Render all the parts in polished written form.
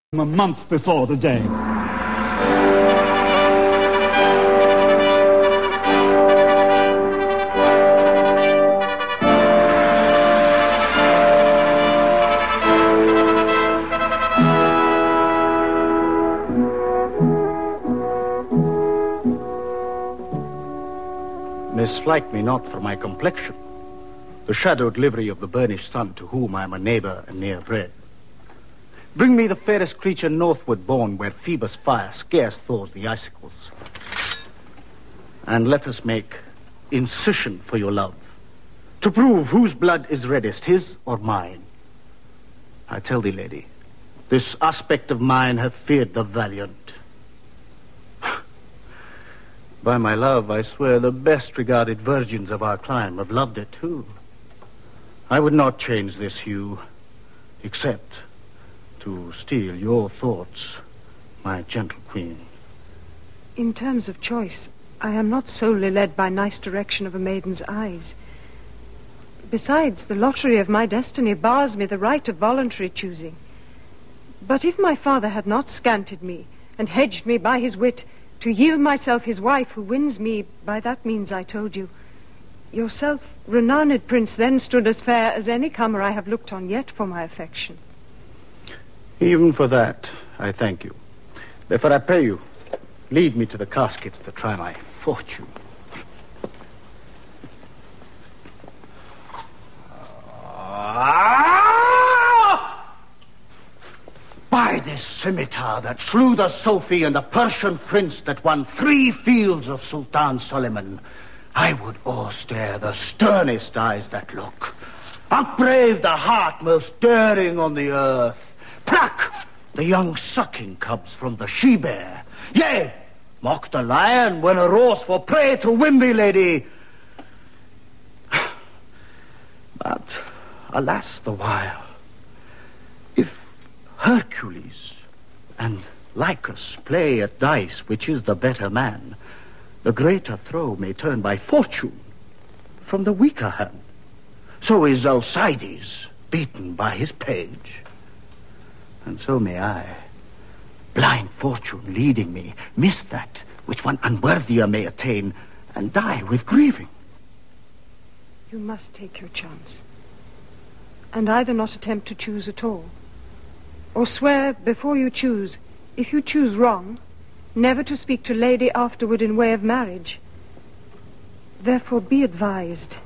A month before the day. Mislike me not for my complexion, the shadowed livery of the burnished sun to whom I am a neighbor and near bred. Bring me the fairest creature northward born, where Phoebus' fire scarce thaws the icicles. And let us make incision for your love, to prove whose blood is reddest, his or mine. I tell thee, lady, this aspect of mine hath feared the valiant. By my love, I swear the best regarded virgins of our clime have loved it too. I would not change this hue, except to steal your thoughts, my gentle queen. In terms of choice, I am not solely led by nice direction of a maiden's eyes. Besides, the lottery of my destiny bars me the right of voluntary choosing. But if my father had not scanted me and hedged me by his wit to yield myself his wife, who wins me by that means I told you, yourself, renowned prince, then stood as fair as any comer I have looked on yet for my affection. Even for that, I thank you. Therefore I pray you, lead me to the caskets to try my fortune. By this scimitar that slew the Sophie and the Persian prince that won 3 fields of Sultan Suleiman, I would o'erstare the sternest eyes that look, upbrave the heart most daring on the earth, pluck the young sucking cubs from the she-bear, yea, mock the lion when a roars for prey to win thee, lady. But alas the while, if Hercules and Lycus play at dice which is the better man, the greater throw may turn by fortune from the weaker hand. So is Alcides beaten by his page. And so may I, blind fortune leading me, miss that which one unworthier may attain, and die with grieving. You must take your chance, and either not attempt to choose at all, or swear before you choose, if you choose wrong, never to speak to lady afterward in way of marriage. Therefore be advised.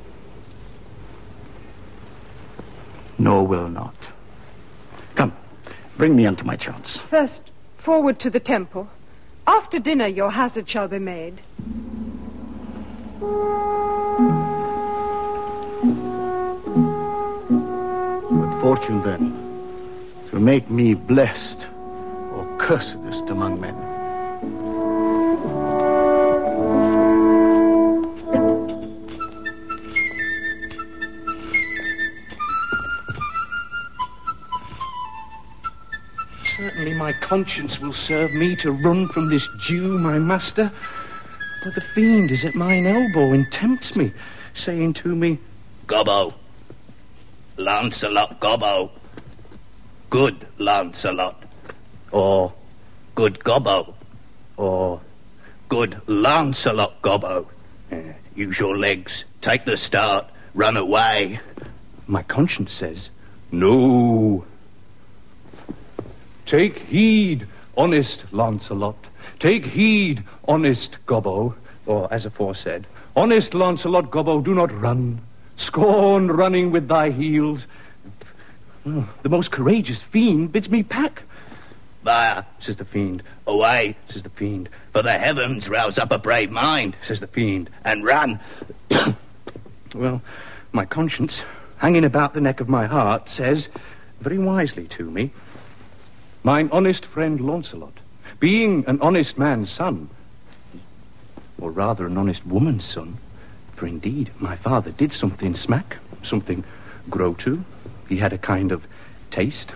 No, will not. Come, bring me unto my chance. First, forward to the temple. After dinner your hazard shall be made. But fortune then, to make me blessed or cursedest among men. Certainly my conscience will serve me to run from this Jew, my master. But the fiend is at mine elbow and tempts me, saying to me, Gobbo, Lancelot Gobbo, good Lancelot, or good Gobbo, or good Lancelot Gobbo. Use your legs, take the start, run away. My conscience says, no. Take heed, honest Lancelot. Take heed, honest Gobbo. Or, as aforesaid, honest Lancelot Gobbo, do not run. Scorn running with thy heels. Oh, the most courageous fiend bids me pack. Fire, says the fiend. away, Says the fiend. for the heavens rouse up a brave mind, Says the fiend. and run. Well, my conscience, hanging about the neck of my heart, says, very wisely to me, mine honest friend Launcelot, being an honest man's son, or rather an honest woman's son, for indeed my father did something smack, something grow to. He had a kind of taste.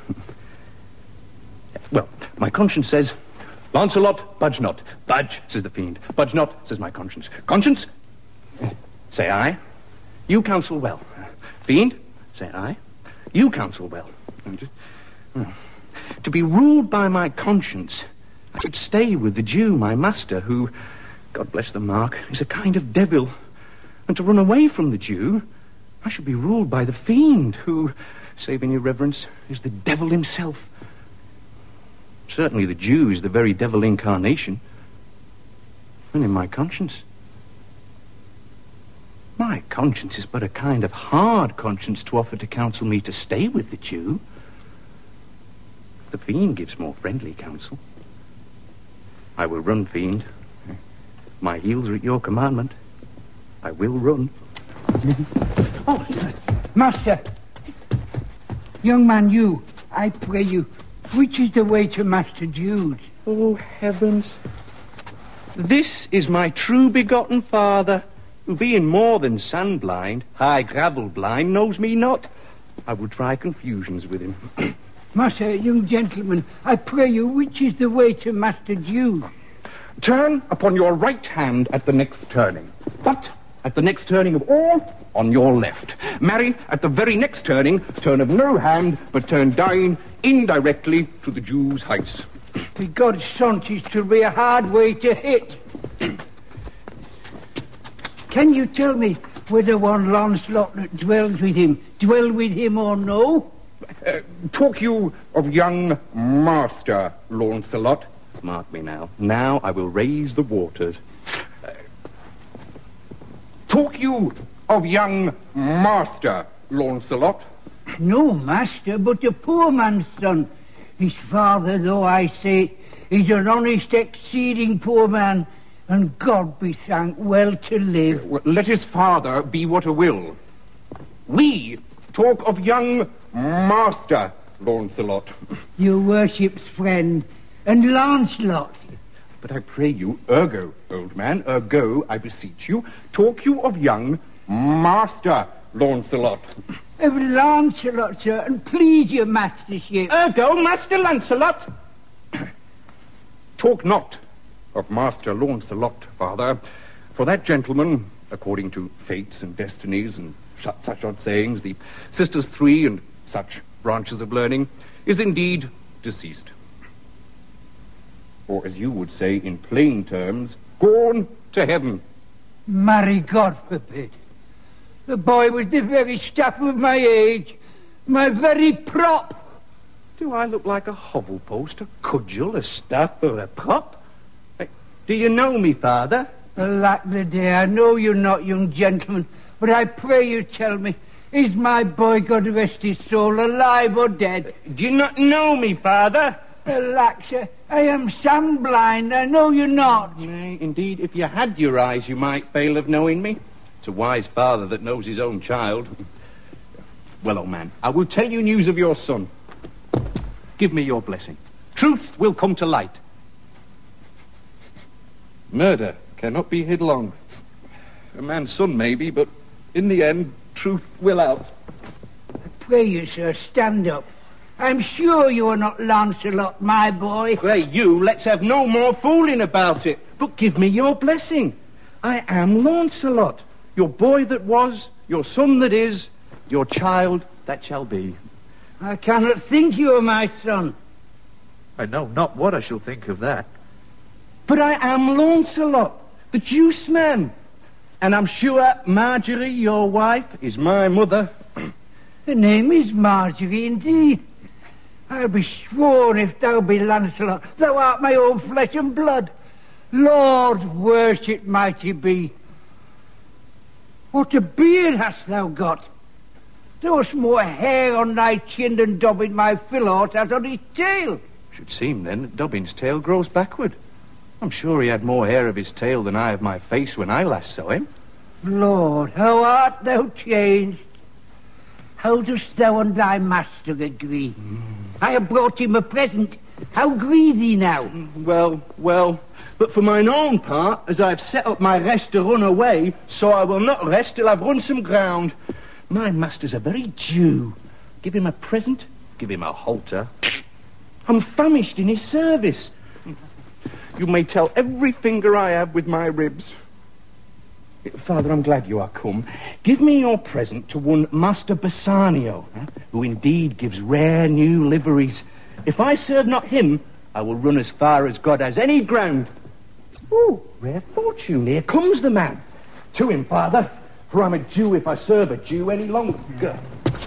Well, my conscience says, Launcelot, budge not. Budge, says the fiend. Budge not, says my conscience. Conscience, say I. You counsel well. Fiend, say I. You counsel well. To be ruled by my conscience, I should stay with the Jew, my master, who, God bless the mark, is a kind of devil. And to run away from the Jew, I should be ruled by the fiend, who, saving your reverence, is the devil himself. Certainly the Jew is the very devil incarnation. And in my conscience is but a kind of hard conscience to offer to counsel me to stay with the Jew. The fiend gives more friendly counsel. I will run, fiend. My heels are at your commandment. I will run. Oh, Master. Young man, you, I pray you, which is the way to Master Jude? Oh, heavens. This is my true begotten father, who being more than sand-blind, high gravel-blind, knows me not. I will try confusions with him. Master, young gentleman, I pray you, which is the way to Master Jude? Turn upon your right hand at the next turning. But at the next turning of all, on your left. Marry, at the very next turning, turn of no hand, but turn down indirectly to the Jew's house. For God's sake, it will be a hard way to hit. Can you tell me whether one Lancelot that dwell with him or no? Talk you of young Master Launcelot? Mark me now. Now I will raise the waters. Talk you of young Master Launcelot? No, master, but a poor man's son. His father, though I say, is an honest, exceeding poor man, and God be thanked, well to live. Well, let his father be what a will. We talk of young Master Launcelot. Your worship's friend, and Lancelot. But I pray you, ergo, old man, ergo, I beseech you, talk you of young Master Launcelot. Of Lancelot, sir, and please your mastership. Ergo, Master Lancelot. Talk not of Master Launcelot, father, for that gentleman, according to fates and destinies and such odd sayings, the sisters three and such branches of learning, is indeed deceased. Or, as you would say in plain terms, gone to heaven. Marry, God forbid. The boy was the very stuff of my age, my very prop. Do I look like a hovel post, a cudgel, a staff, or a prop? Do you know me, father? Alack the day, I know you're not, young gentleman, but I pray you tell me, is my boy, God rest his soul, alive or dead? Do you not know me, father? Alack, sir, I am sun-blind, I know you're not. Nay, indeed, if you had your eyes, you might fail of knowing me. It's a wise father that knows his own child. Well, old man, I will tell you news of your son. Give me your blessing. Truth will come to light. Murder cannot be hid long. A man's son, maybe, but in the end, truth will out. I pray you, sir, stand up. I'm sure you are not Lancelot, my boy. Pray you, let's have no more fooling about it. But give me your blessing. I am Lancelot, your boy that was, your son that is, your child that shall be. I cannot think you are my son. I know not what I shall think of that. But I am Lancelot, the Juice Man. And I'm sure Marjorie, your wife, is my mother. The name is Marjorie, indeed. I'll be sworn if thou be Lancelot, thou art my own flesh and blood. Lord, worship mighty be. What a beard hast thou got? Thou hast more hair on thy chin than Dobbin my Philort has on his tail. Should seem, then, that Dobbin's tail grows backward. I'm sure he had more hair of his tail than I of my face when I last saw him. Lord, how art thou changed? How dost thou and thy master agree? I have brought him a present. How grieve thee now? Well, but for mine own part, as I've set up my rest to run away, so I will not rest till I've run some ground. My master's a very Jew. Give him a present, give him a halter. I'm famished in his service. You may tell every finger I have with my ribs. Father, I'm glad you are come. Give me your present to one Master Bassanio, who indeed gives rare new liveries. If I serve not him, I will run as far as God has any ground. Ooh, rare fortune, here comes the man. To him, father, for I'm a Jew if I serve a Jew any longer.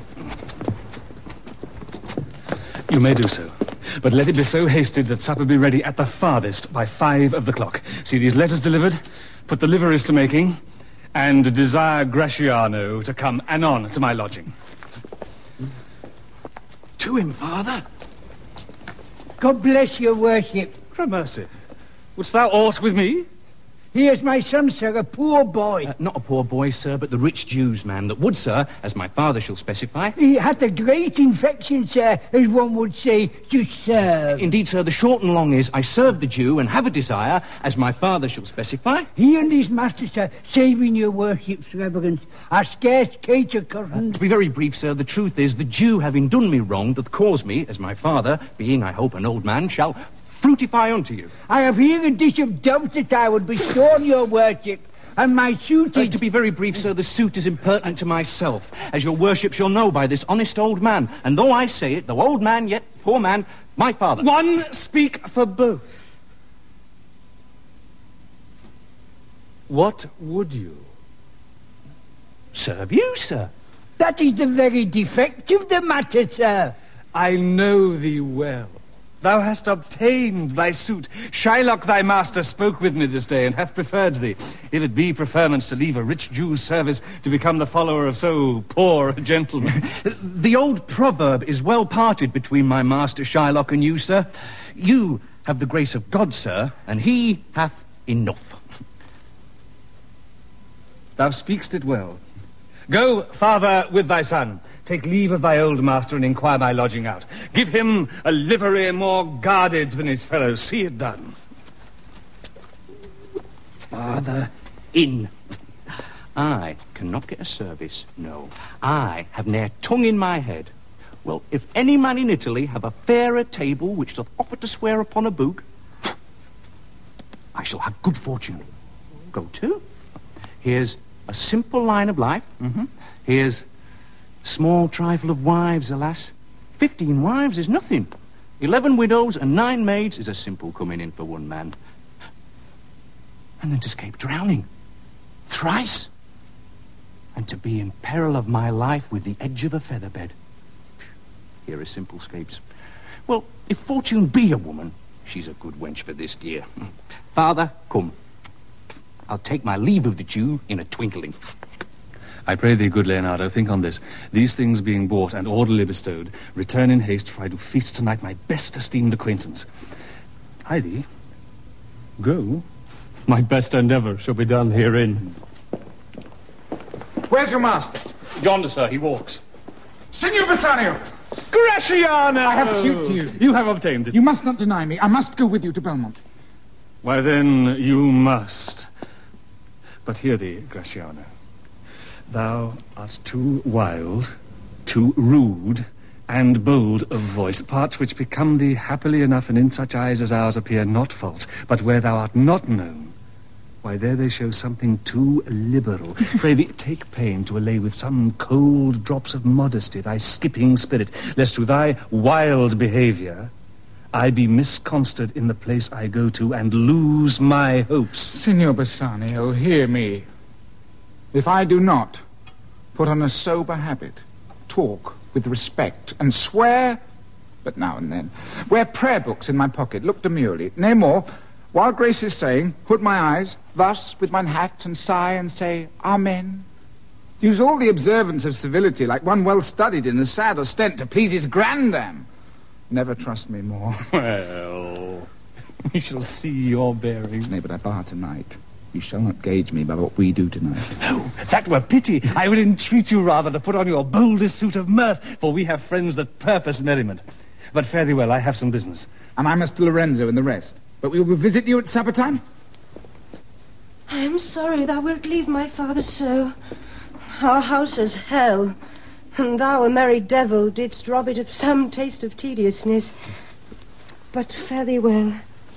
You may do so, but let it be so hasted that supper be ready at the farthest by 5 of the clock. See these letters delivered, put the liveries to making, and desire Gratiano to come anon to my lodging. To him, father. God bless your worship. Gramercy, wouldst thou aught with me? Here's my son, sir, a poor boy. Not a poor boy, sir, but the rich Jew's man that would, sir, as my father shall specify. He had a great infection, sir, as one would say, to serve. Indeed, sir, the short and long is, I serve the Jew and have a desire, as my father shall specify. He and his master, sir, saving your worship's reverence, are scarce cater current. To be very brief, sir, the truth is, the Jew, having done me wrong, doth cause me, as my father, being, I hope, an old man, shall fruitify unto you. I have here a dish of doves that I would bestow on your worship, and my suit is... To be very brief, sir, the suit is impertinent to myself, as your worship shall know by this honest old man. And though I say it, though old man, yet poor man, my father. One speak for both. What would you? Serve you, sir. That is the very defect of the matter, sir. I know thee well. Thou hast obtained thy suit. Shylock, thy master, spoke with me this day, and hath preferred thee, if it be preferments to leave a rich Jew's service to become the follower of so poor a gentleman. The old proverb is well parted between my master Shylock and you, sir. You have the grace of God, sir, and he hath enough. Thou speakst it well. Go, father, with thy son. Take leave of thy old master and inquire my lodging out. Give him a livery more guarded than his fellows. See it done. Father, in. I cannot get a service, no. I have ne'er tongue in my head. Well, if any man in Italy have a fairer table which doth offer to swear upon a book, I shall have good fortune. Go to. Here's a simple line of life. Here's small trifle of wives, alas. 15 wives is nothing. 11 widows and 9 maids is a simple coming in for one man. And then to escape drowning. Thrice. And to be in peril of my life with the edge of a feather bed. Here are simple scapes. Well, if fortune be a woman, she's a good wench for this gear. Father, come. I'll take my leave of the Jew in a twinkling. I pray thee, good Leonardo, think on this. These things being bought and orderly bestowed, return in haste, for I do feast tonight my best esteemed acquaintance. I thee, go. My best endeavour shall be done herein. Where's your master? Yonder, sir, he walks. Signor Bassanio! Gratiano! I have suit to you. You have obtained it. You must not deny me. I must go with you to Belmont. Why, then, you must. But hear thee, Gratiano. Thou art too wild, too rude, and bold of voice, parts which become thee happily enough, and in such eyes as ours appear not false. But where thou art not known, why, there they show something too liberal. Pray thee, take pain to allay with some cold drops of modesty thy skipping spirit, lest through thy wild behaviour I be misconstrued in the place I go to, and lose my hopes. Signor Bassanio, hear me. If I do not put on a sober habit, talk with respect, and swear, but now and then, wear prayer books in my pocket, look demurely, nay more, while grace is saying, put my eyes, thus, with mine hat, and sigh, and say, Amen. Use all the observance of civility, like one well studied in a sad ostent to please his grandam. Never trust me more. Well, we shall see your bearing. Nay, but I bar tonight. You shall not gauge me by what we do tonight. Oh, that were pity. I would entreat you rather to put on your boldest suit of mirth, for we have friends that purpose merriment. But fare thee well, I have some business. And I must to Lorenzo and the rest. But we will visit you at supper time? I am sorry thou wilt leave my father so. Our house is hell, and thou, a merry devil, didst rob it of some taste of tediousness. But fare thee well.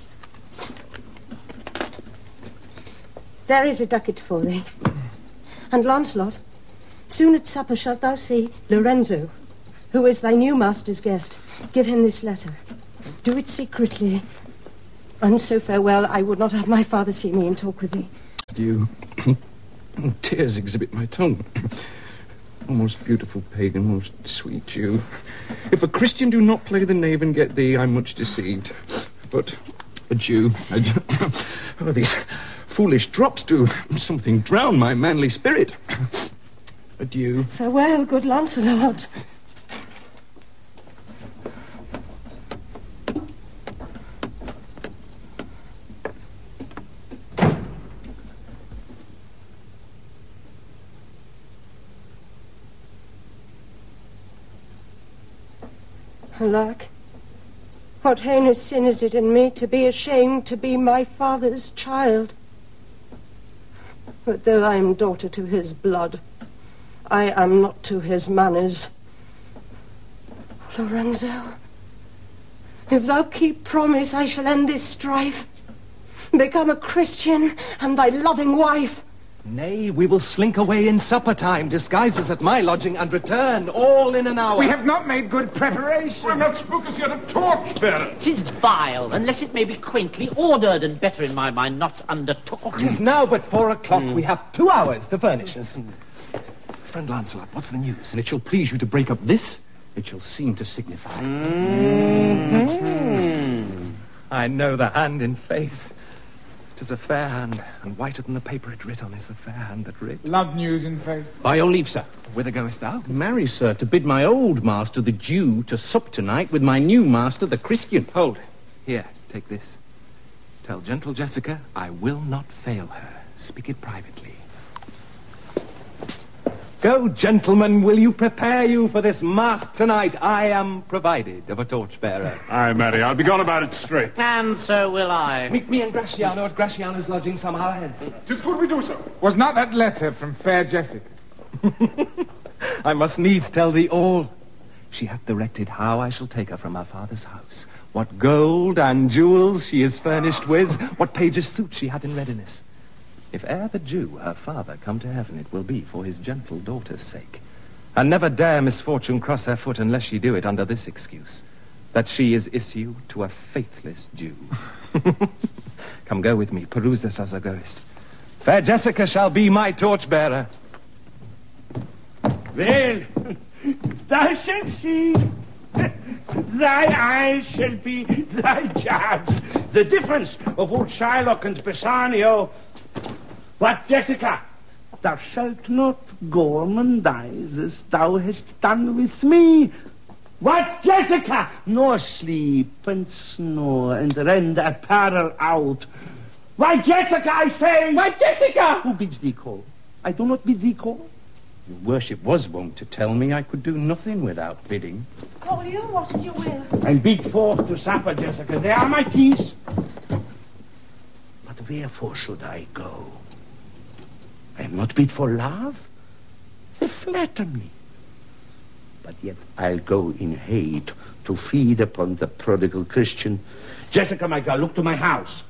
There is a ducat for thee. And, Lancelot, soon at supper shalt thou see Lorenzo. who is thy new master's guest, give him this letter. Do it secretly. And so farewell. I would not have my father see me and talk with thee. You... Tears exhibit my tongue. O most beautiful pagan, most sweet Jew. If a Christian do not play the knave and get thee, I'm much deceived. But a Jew... Oh, these foolish drops do something drown my manly spirit. Adieu. Farewell, good Lancelot. Alack, what heinous sin is it in me to be ashamed to be my father's child? But though I am daughter to his blood, I am not to his manners. Lorenzo, if thou keep promise, I shall end this strife, become a Christian and thy loving wife. Nay, we will slink away in supper time, disguise us at my lodging, and return all in an hour. We have not made good preparation. We've not spoken as yet of torchbearer. 'Tis vile, unless it may be quaintly ordered, and better in my mind not undertook. 'Tis now but 4 o'clock. We have 2 hours to furnish us. Friend Lancelot, what's the news? And it shall please you to break up this, it shall seem to signify. I know the hand in faith. 'Tis a fair hand, and whiter than the paper it writ on is the fair hand that writ. Love news in faith. By your leave, sir. Whither goest thou? Marry, sir, to bid my old master, the Jew, to sup tonight with my new master, the Christian. Hold. Here, take this. Tell gentle Jessica I will not fail her. Speak it privately. Go, gentlemen, will you prepare you for this masque tonight? I am provided of a torchbearer. Aye, marry, I'll be gone about it straight. And so will I. Meet me and Gratiano at Gratiano's lodging some hour hence. 'Tis good we do so. Was not that letter from fair Jessica? I must needs tell thee all. She hath directed how I shall take her from her father's house, what gold and jewels she is furnished with, what page's suit she hath in readiness. If e'er the Jew, her father, come to heaven, it will be for his gentle daughter's sake. And never dare misfortune cross her foot unless she do it under this excuse, that she is issue to a faithless Jew. Come, go with me, peruse this as thou goest. Fair Jessica shall be my torchbearer. Well, thou shalt see. Thy eyes shall be thy judge. The difference of old Shylock and Bassanio. What, Jessica? Thou shalt not gormandize as thou hast done with me. What, Jessica? Nor sleep and snore and rend apparel out. Why, Jessica, I say! Why, Jessica! Who bids thee call? I do not bid thee call. Your worship was wont to tell me I could do nothing without bidding. Call you? What is your will? I'm bid forth to supper, Jessica. They are my keys. But wherefore should I go? I am not bid for love. They flatter me. But yet I'll go in hate to feed upon the prodigal Christian. Jessica, my girl, look to my house.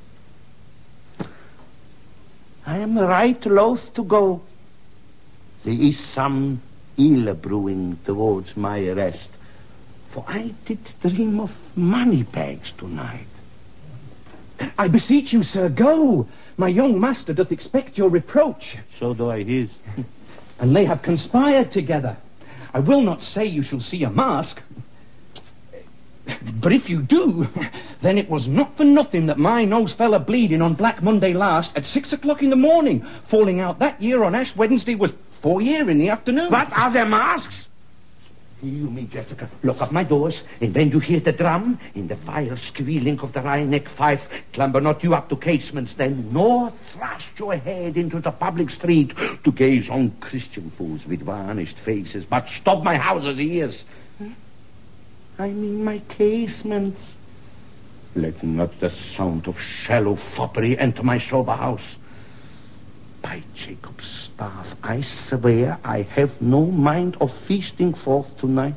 I am right loath to go. There is some ill brewing towards my arrest, for I did dream of money bags tonight. I beseech you, sir, go. My young master doth expect your reproach. So do I his. And they have conspired together. I will not say you shall see a mask, but if you do, then it was not for nothing that my nose fell a-bleeding on Black Monday last at 6 o'clock in the morning. Falling out that year on Ash Wednesday was 4 year in the afternoon. What are the masks? You, me, Jessica, lock up my doors, and when you hear the drum, in the vile squealing of the wry-neck fife, clamber not you up to casements then, nor thrust your head into the public street to gaze on Christian fools with varnished faces, but stop my house's ears. I mean my casements. Let not the sound of shallow foppery enter my sober house. By Jacob's staff, I swear I have no mind of feasting forth tonight.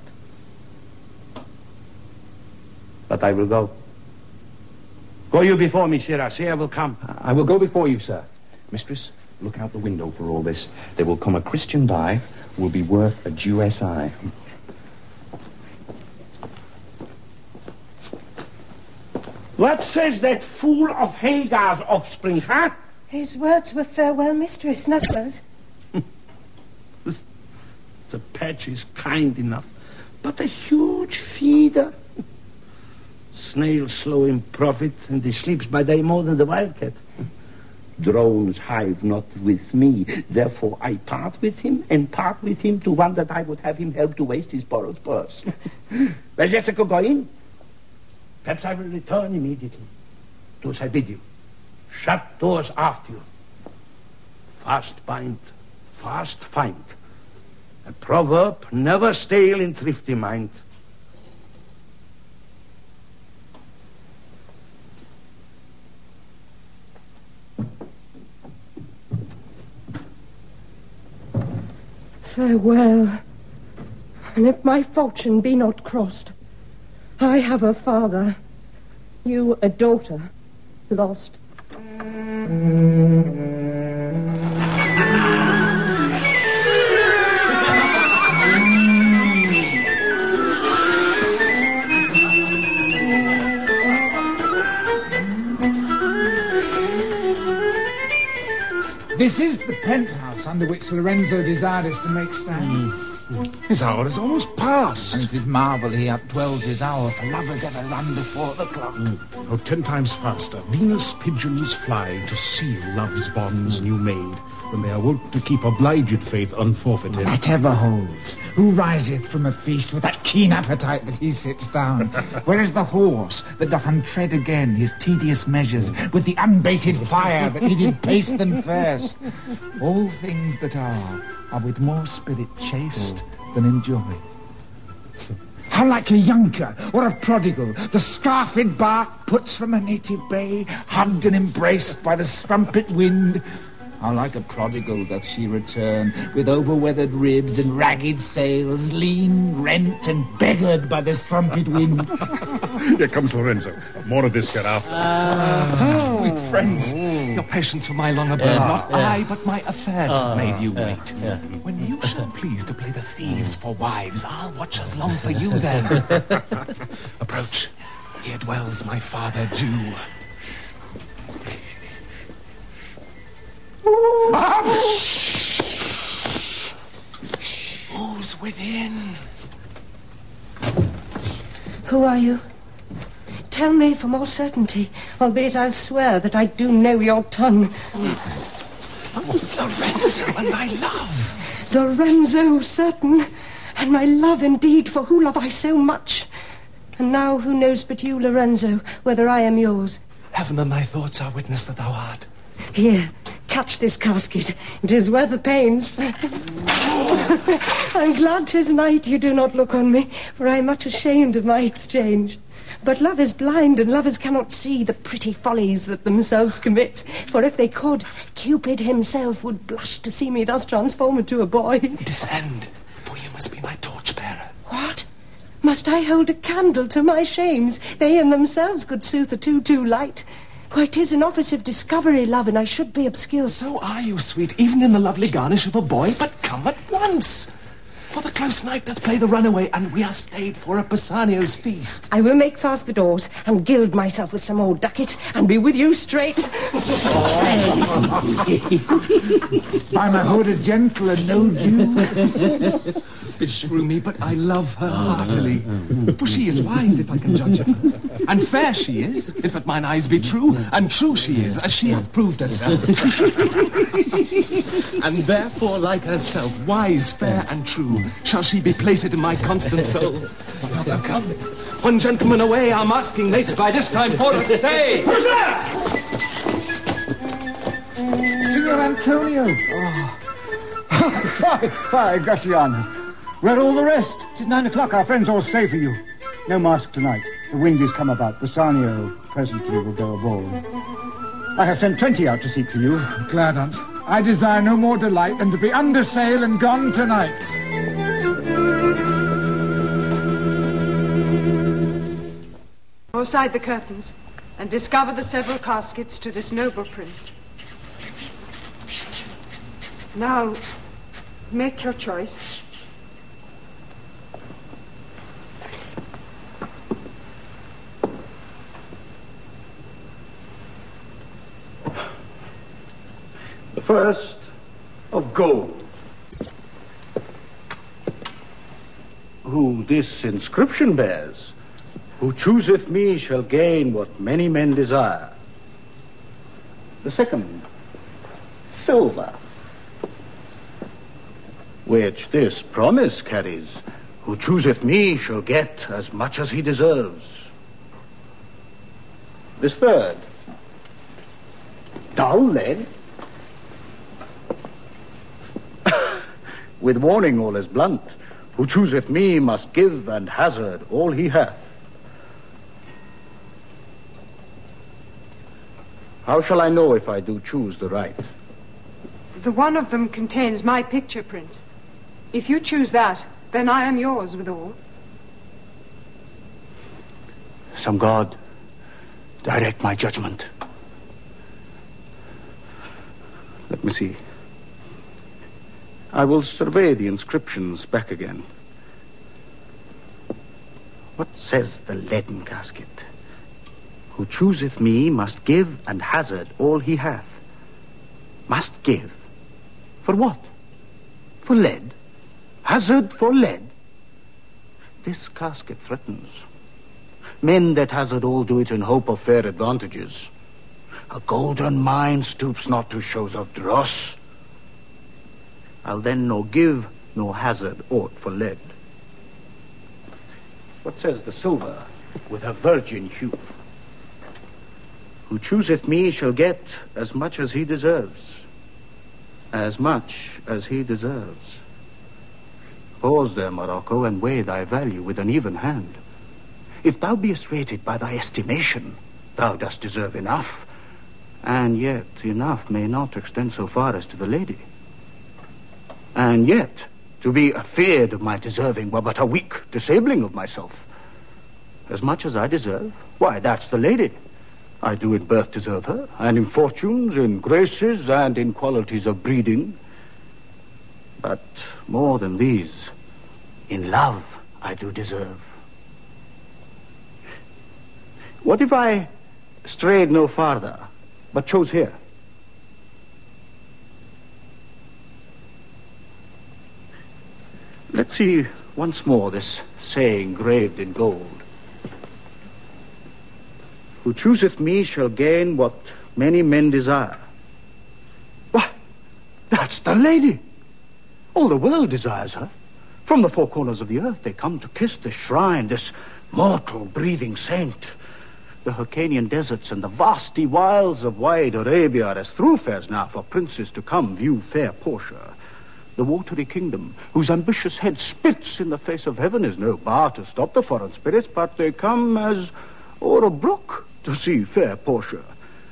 But I will go. Go you before me, Sirrah. Say I will come. I will go before you, sir. Mistress, look out the window for all this. There will come a Christian by, will be worth a Jewess eye. What says that fool of Hagar's offspring, huh? His words were farewell, mistress, Snufflers. The patch is kind enough, but a huge feeder. Snails slow in profit, and he sleeps by day more than the wildcat. Drones hive not with me, therefore I part with him, and part with him to one that I would have him help to waste his borrowed purse. Well, Jessica, go in. Perhaps I will return immediately. Do as I bid you. Shut doors after you. Fast bind, fast find. A proverb never stale in thrifty mind. Farewell. And if my fortune be not crossed, I have a father, you a daughter, lost. This is the penthouse under which Lorenzo desired us to make stand. His hour is almost past. And it is marvel he outdwells his hour, for lovers ever run before the clock. Oh, 10 times faster. Venus pigeons fly to seal love's bonds new made, when they are wont to keep obliged faith unforfeited. That ever holds. Who riseth from a feast with that keen appetite that he sits down? Where is the horse that doth untread again his tedious measures with the unbaited fire that he did pace them first? All things that are with more spirit chaste than enjoyed. How like a younker or a prodigal the scarfed bark puts from a native bay, hugged and embraced by the strumpet wind. How like a prodigal doth she return, with over-weathered ribs and ragged sails, lean, rent, and beggared by the strumpet wind. Here comes Lorenzo. More of this hereafter. Sweet friends, your patience for my long abode, not I, but my affairs have made you wait. When you shall please to play the thieves for wives, I'll watch as long for you then. Approach. Here dwells my father Jew. Who's within? Who are you? Tell me for more certainty, albeit I'll swear that I do know your tongue. Lorenzo and my love. Lorenzo, certain, and my love indeed, for who love I so much? And now who knows but you, Lorenzo, whether I am yours? Heaven and thy thoughts are witness that thou art. Here, catch this casket. It is worth the pains. I'm glad 'tis night you do not look on me, for I am much ashamed of my exchange. But love is blind, and lovers cannot see the pretty follies that themselves commit. For if they could, Cupid himself would blush to see me thus transformed into a boy. Descend, for you must be my torch-bearer. What? Must I hold a candle to my shames? They in themselves could soothe a too light. Why, 'tis an office of discovery, love, and I should be obscure. So are you, sweet, even in the lovely garnish of a boy, but come at once. For the close night doth play the runaway, and we are stayed for a Bassanio's feast. I will make fast the doors, and gild myself with some old ducat, and be with you straight. By my hood, a gentle and no Jew. Beshrew me, but I love her heartily. For she is wise, if I can judge of her. And fair she is, if that mine eyes be true. And true she is, as she hath proved herself. And therefore, like herself, wise, fair, and true, shall she be placed in my constant soul. Now thou come. One gentleman away, I'm asking mates by this time for a stay. Who's there? Signor Antonio. Fie, Graciano. Where are all the rest? 'Tis 9 o'clock. Our friends all stay for you. No mask tonight. The wind is come about. Bassanio presently will go aboard. I have sent 20 out to seek for you. Glad on't. I desire no more delight than to be under sail and gone tonight. Draw aside the curtains and discover the several caskets to this noble prince. Now, make your choice. The first of gold. Who this inscription bears, who chooseth me shall gain what many men desire. The second, silver, which this promise carries, who chooseth me shall get as much as he deserves. This third, dull lead, with warning all as blunt, who chooseth me must give and hazard all he hath. How shall I know if I do choose the right? The one of them contains my picture, Prince. If you choose that, then I am yours withal. Some god direct my judgment. Let me see. I will survey the inscriptions back again. What says the leaden casket? Who chooseth me must give and hazard all he hath. Must give. For what? For lead? Hazard for lead? This casket threatens. Men that hazard all do it in hope of fair advantages. A golden mine stoops not to shows of dross. I'll then nor give nor hazard aught for lead. What says the silver with a virgin hue? Who chooseth me shall get as much as he deserves. As much as he deserves. Pause there, Morocco, and weigh thy value with an even hand. If thou beest rated by thy estimation, thou dost deserve enough. And yet enough may not extend so far as to the lady. And yet, to be afeard of my deserving were but a weak disabling of myself. As much as I deserve, why, that's the lady. I do in birth deserve her, and in fortunes, in graces, and in qualities of breeding. But more than these, in love I do deserve. What if I strayed no farther, but chose here? Let's see once more this saying graved in gold. Who chooseth me shall gain what many men desire. Why, that's the lady. All the world desires her. From the four corners of the earth they come to kiss this shrine, this mortal breathing saint. The Hyrcanian deserts and the vasty wilds of wide Arabia are as thoroughfares now for princes to come view fair Portia. The watery kingdom, whose ambitious head spits in the face of heaven, is no bar to stop the foreign spirits, but they come as o'er a brook to see fair Portia.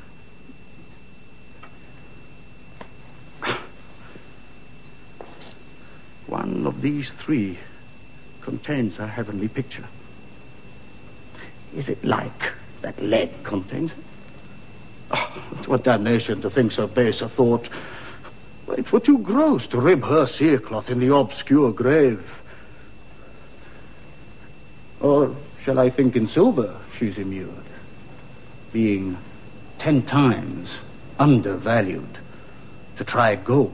One of these three contains a heavenly picture. Is it like that lead contains it? Oh, what damnation to think so base a thought. It were too gross to rib her cerecloth in the obscure grave. Or shall I think in silver she's immured, being 10 times undervalued to try gold?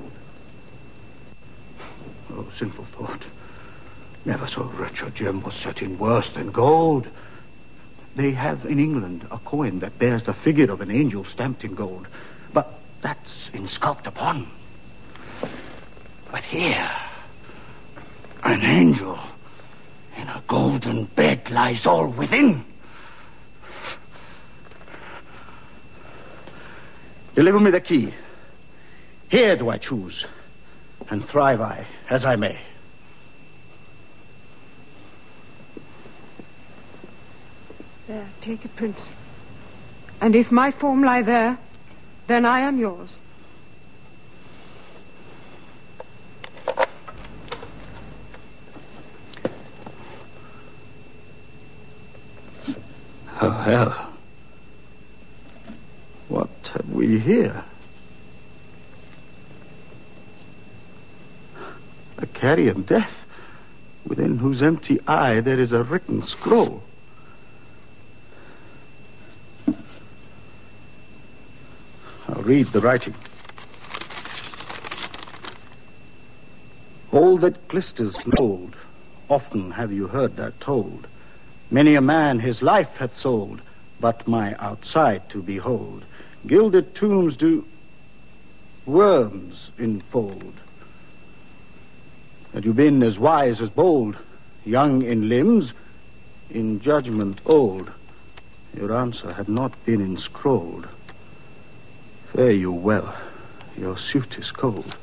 Oh, sinful thought. Never so rich a gem was set in worse than gold. They have in England a coin that bears the figure of an angel stamped in gold, but that's insculped upon. But here, an angel in a golden bed lies all within. Deliver me the key. Here do I choose, and thrive I as I may. There, take it, Prince. And if my form lie there, then I am yours. Oh, hell. What have we here? A carrion death, within whose empty eye there is a written scroll. I'll read the writing. All that glisters gold, often have you heard that told. Many a man his life hath sold, but my outside to behold. Gilded tombs do worms enfold. Had you been as wise as bold, young in limbs, in judgment old, your answer had not been inscrolled. Fare you well, your suit is cold.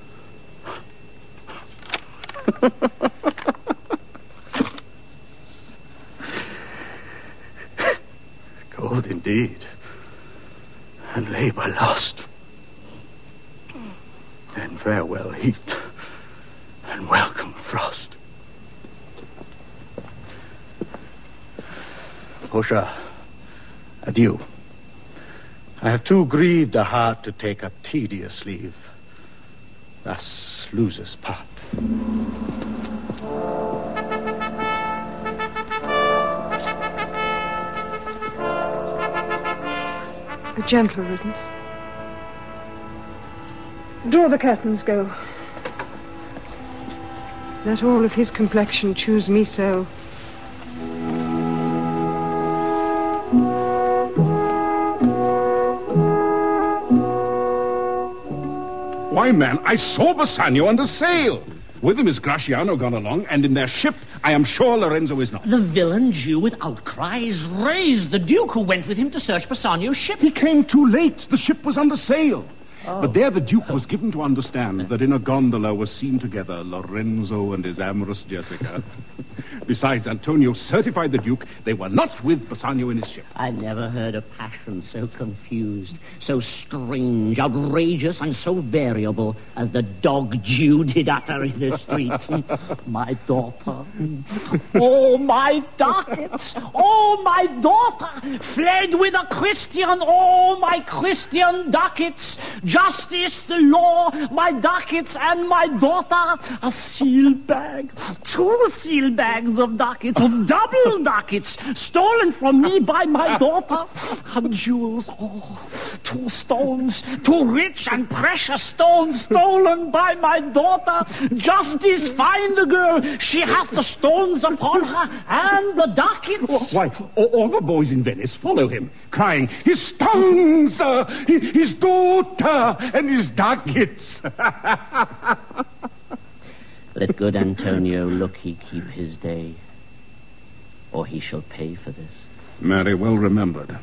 Cold indeed, and labor lost. Then farewell heat, and welcome frost. Portia, adieu. I have too grieved a heart to take a tedious leave. Thus losers part. A gentle riddance. Draw the curtains, go. Let all of his complexion choose me so. Why, man, I saw Bassanio under sail. With him is Gratiano gone along, and in their ship, I am sure Lorenzo is not. The villain Jew with outcries raised the Duke who went with him to search Bassanio's ship. He came too late. The ship was under sail. Oh. But there the Duke was given to understand that in a gondola were seen together Lorenzo and his amorous Jessica. Besides, Antonio certified the Duke they were not with Bassanio in his ship. I never heard a passion so confused, so strange, outrageous, and so variable as the dog Jew did utter in the streets. My daughter, oh, my ducats, oh, my daughter, fled with a Christian, oh, my Christian ducats, justice, the law, my ducats and my daughter, a seal bag, 2 seal bags of ducats, of double ducats, stolen from me by my daughter, her jewels, oh, 2 stones, 2 rich and precious stones, stolen by my daughter. Justice, find the girl, she hath the stones upon her, and the ducats. Why, all the boys in Venice follow him, crying, his stones, his daughter, and his ducats. Let good Antonio look he keep his day, or he shall pay for this. Very well remembered.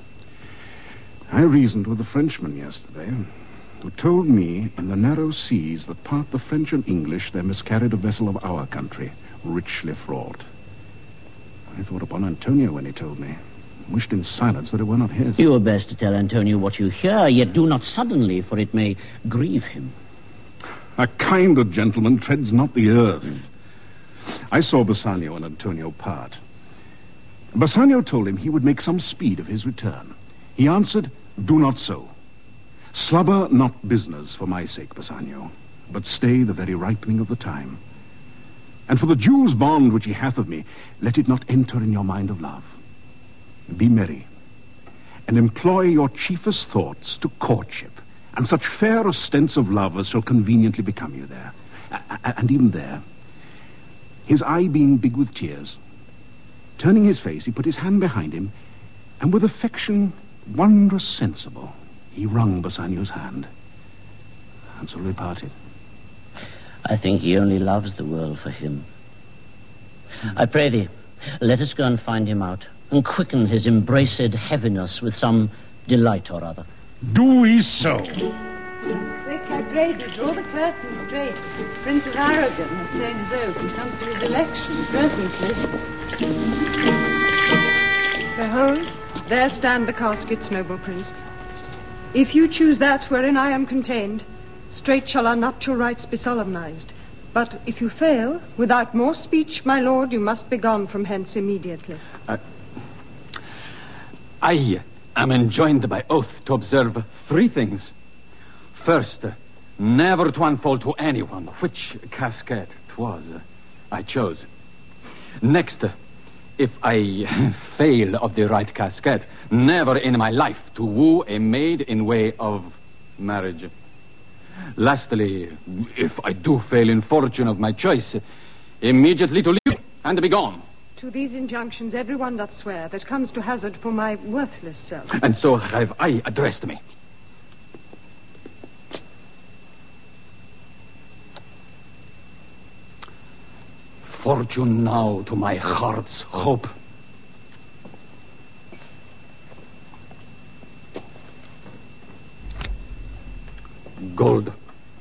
I reasoned with a Frenchman yesterday, who told me in the narrow seas that part the French and English there miscarried a vessel of our country, richly fraught. I thought upon Antonio when he told me, wished in silence that it were not his. You are best to tell Antonio what you hear, yet do not suddenly, for it may grieve him. A kinder gentleman treads not the earth. I saw Bassanio and Antonio part. Bassanio told him he would make some speed of his return. He answered, do not so. Slubber not business for my sake, Bassanio, but stay the very ripening of the time. And for the jewel's bond which he hath of me, let it not enter in your mind of love. Be merry, and employ your chiefest thoughts to courtship, and such fair ostents of love as shall conveniently become you there. And even there, his eye being big with tears, turning his face, he put his hand behind him, and with affection wondrous sensible, he wrung Bassanio's hand. And so they parted. I think he only loves the world for him. I pray thee, let us go and find him out, and quicken his embraced heaviness with some delight or other. Do we so? Quick, I pray thee, draw the curtain straight. Prince of Aragon hath ta'en his oath and comes to his election presently. Behold, there stand the caskets, noble prince. If you choose that wherein I am contained, straight shall our nuptial rites be solemnized. But if you fail, without more speech, my lord, you must be gone from hence immediately. I am enjoined by oath to observe 3 things. First, never to unfold to anyone which casket 'twas I chose. Next, if I fail of the right casket, never in my life to woo a maid in way of marriage. Lastly, if I do fail in fortune of my choice, immediately to leave and be gone. To these injunctions everyone doth swear that comes to hazard for my worthless self. And so have I addressed me. Fortune now to my heart's hope. Gold.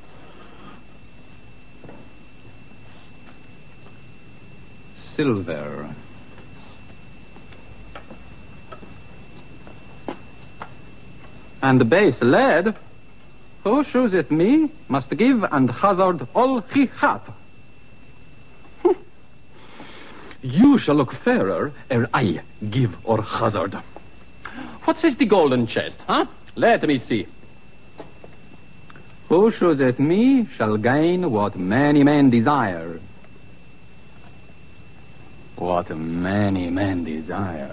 Silver. And base lead. Who chooseth me must give and hazard all he hath. You shall look fairer ere I give or hazard. What says the golden chest, huh? Let me see. Who chooseth me shall gain what many men desire. What many men desire.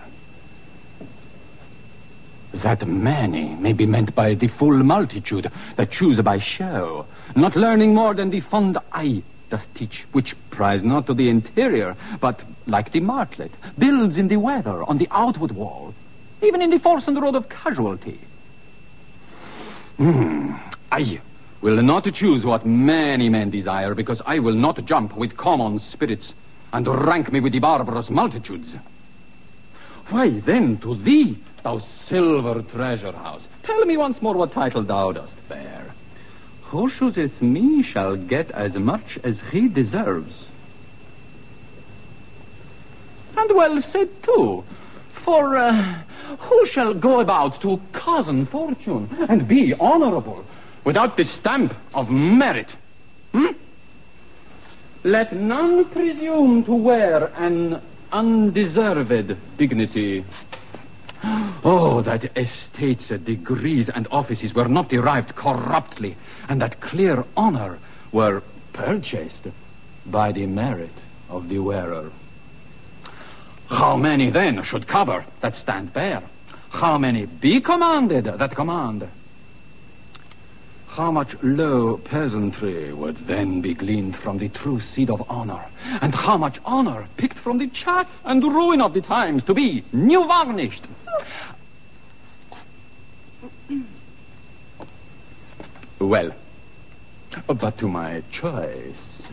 That many may be meant by the full multitude that choose by show, not learning more than the fond eye doth teach, which prize not to the interior, but, like the martlet, builds in the weather on the outward wall, even in the force and road of casualty. I will not choose what many men desire, because I will not jump with common spirits and rank me with the barbarous multitudes. Why, then, to thee, thou silver treasure house, tell me once more what title thou dost bear. Who chooseth me shall get as much as he deserves. And well said, too. For who shall go about to cozen fortune and be honorable without the stamp of merit? Let none presume to wear an undeserved dignity. Oh, that estates, degrees, and offices were not derived corruptly, and that clear honor were purchased by the merit of the wearer. How many, then, should cover that stand bare? How many be commanded that command? How much low peasantry would then be gleaned from the true seed of honor, and how much honor picked from the chaff and ruin of the times to be new varnished? Well, but to my choice.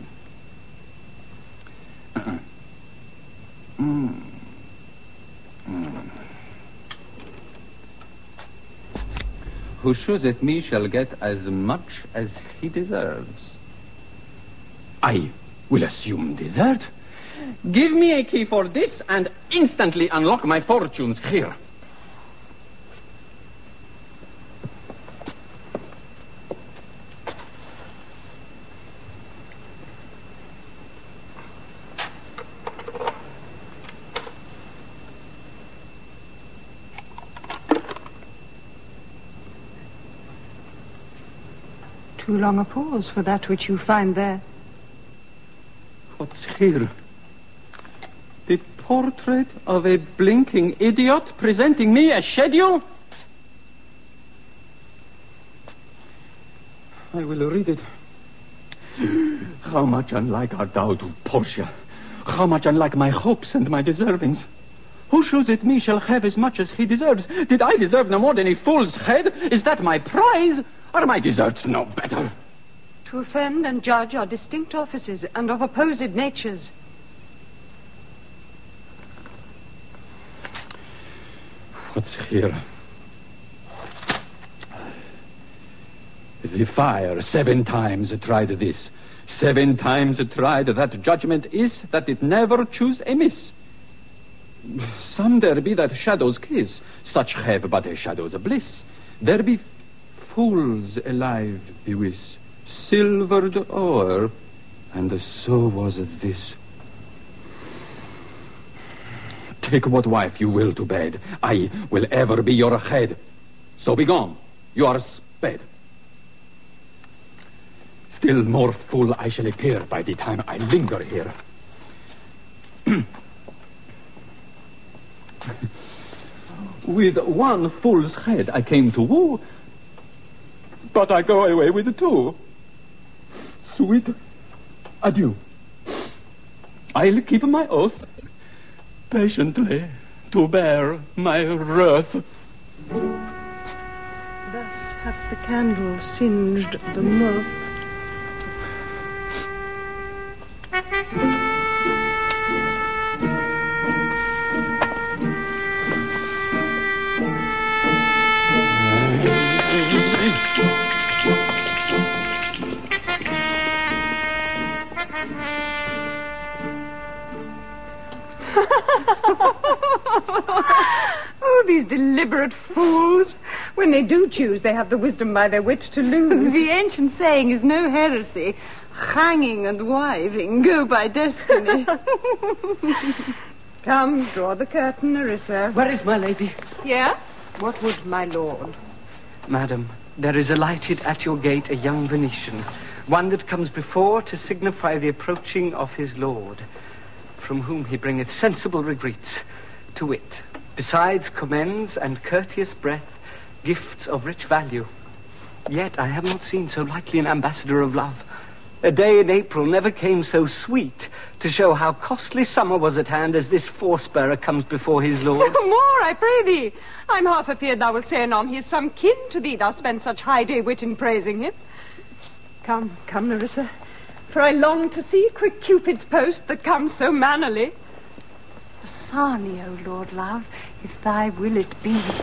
Who chooseth me shall get as much as he deserves. I will assume desert. Give me a key for this, and instantly unlock my fortunes here. Too long a pause for that which you find there. What's here? The portrait of a blinking idiot presenting me a schedule? I will read it. How much unlike art thou to Portia? How much unlike my hopes and my deservings? Who chooseth me shall have as much as he deserves. Did I deserve no more than a fool's head? Is that my prize? Are my deserts no better? To offend and judge are distinct offices and of opposed natures. What's here? The fire 7 times tried this. 7 times tried that judgment is that it never choose amiss. Some there be that shadows kiss, such have but a shadow's bliss. There be fools alive bewis, silvered o'er, and so was this. Take what wife you will to bed, I will ever be your head. So be gone, you are sped. Still more fool I shall appear by the time I linger here. With one fool's head I came to woo. but I go away with two. Sweet adieu. I'll keep my oath, patiently to bear my wrath. Thus hath the candle singed the moth. Oh, these deliberate fools. When they do choose, they have the wisdom by their wit to lose. The ancient saying is no heresy. Hanging and wiving go by destiny. Come, draw the curtain, Nerissa. Where is my lady? Yeah? What would my lord? Madam, there is alighted at your gate a young Venetian, one that comes before to signify the approaching of his lord, from whom he bringeth sensible regreets, to wit, besides commends and courteous breath, gifts of rich value. Yet I have not seen so likely an ambassador of love. A day in April never came so sweet to show how costly summer was at hand as this force-bearer comes before his lord. More, I pray thee. I'm half afeard thou wilt say anon he is some kin to thee, thou spend such high day wit in praising him. Come, come, Nerissa, for I long to see quick Cupid's post that comes so mannerly. Bassanio, Lord Love, if thy will it be.